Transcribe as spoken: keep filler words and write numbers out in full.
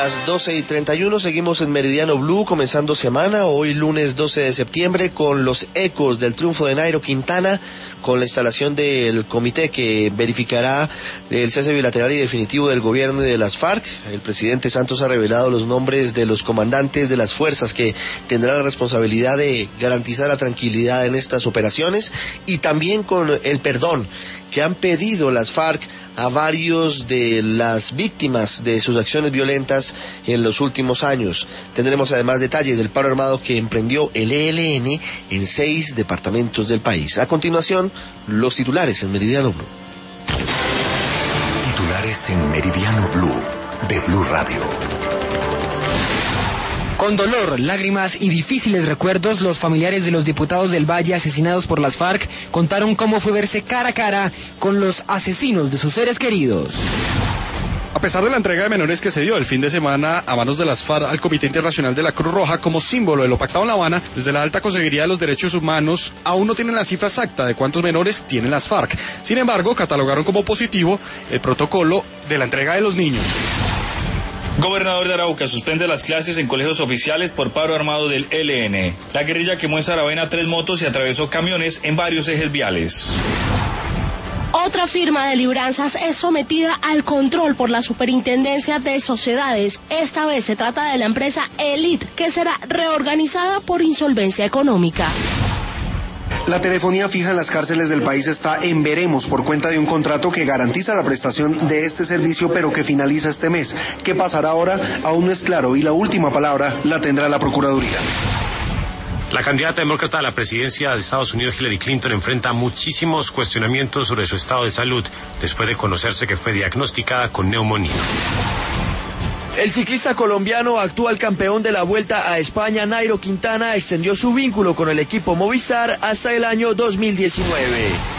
las doce y treinta y uno, seguimos en Meridiano Blue, comenzando semana, hoy lunes doce de septiembre, con los ecos del triunfo de Nairo Quintana, con la instalación del comité que verificará el cese bilateral y definitivo del gobierno y de las FARC. El presidente Santos ha revelado los nombres de los comandantes de las fuerzas que tendrán la responsabilidad de garantizar la tranquilidad en estas operaciones, y también con el perdón que han pedido las FARC a varios de las víctimas de sus acciones violentas en los últimos años. Tendremos además detalles del paro armado que emprendió el E L N en seis departamentos del país. A continuación, los titulares en Meridiano Blue. Titulares en Meridiano Blue, de Blue Radio. Con dolor, lágrimas y difíciles recuerdos, los familiares de los diputados del Valle asesinados por las FARC contaron cómo fue verse cara a cara con los asesinos de sus seres queridos. A pesar de la entrega de menores que se dio el fin de semana a manos de las FARC al Comité Internacional de la Cruz Roja como símbolo de lo pactado en La Habana, desde la Alta Consejería de los Derechos Humanos aún no tienen la cifra exacta de cuántos menores tienen las FARC. Sin embargo, catalogaron como positivo el protocolo de la entrega de los niños. Gobernador de Arauca suspende las clases en colegios oficiales por paro armado del E L N. La guerrilla quemó en Saravena tres motos y atravesó camiones en varios ejes viales. Otra firma de libranzas es sometida al control por la Superintendencia de Sociedades. Esta vez se trata de la empresa Elite, que será reorganizada por insolvencia económica. La telefonía fija en las cárceles del país está en veremos por cuenta de un contrato que garantiza la prestación de este servicio, pero que finaliza este mes. ¿Qué pasará ahora? Aún no es claro, y la última palabra la tendrá la Procuraduría. La candidata demócrata a la presidencia de Estados Unidos, Hillary Clinton, enfrenta muchísimos cuestionamientos sobre su estado de salud después de conocerse que fue diagnosticada con neumonía. El ciclista colombiano, actual campeón de la Vuelta a España, Nairo Quintana, extendió su vínculo con el equipo Movistar hasta el año dos mil diecinueve.